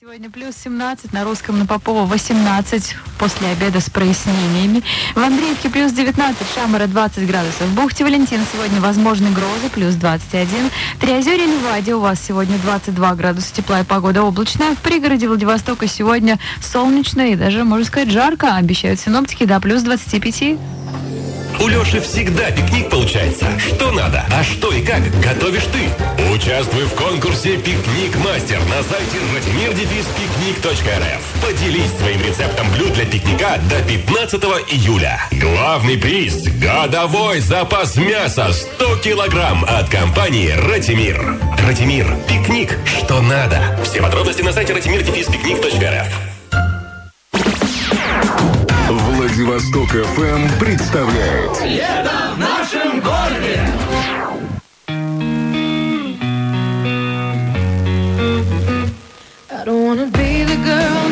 Сегодня плюс 17, на Русском на Попова 18, после обеда с прояснениями. В Андреевке плюс 19, Шамара 20 градусов. В Бухте Валентин сегодня возможны грозы, плюс 21. Триозерье Ливаде у вас сегодня 22 градуса тепла и погода облачная. В пригороде Владивостока сегодня солнечно и даже, можно сказать, жарко. Обещают синоптики до плюс 25. У Леши всегда пикник получается. Что надо, а что и как готовишь ты. Участвуй в конкурсе «Пикник Мастер» на сайте radimir-picnic.rf. Поделись своим рецептом блюд для пикника до 15 июля. Главный приз – годовой запас мяса 100 килограмм от компании «Радимир». «Радимир» – пикник, что надо. Все подробности на сайте radimir-picnic.rf. Владивосток ФМ представляет Лето в нашем городе. I don't wanna be the girl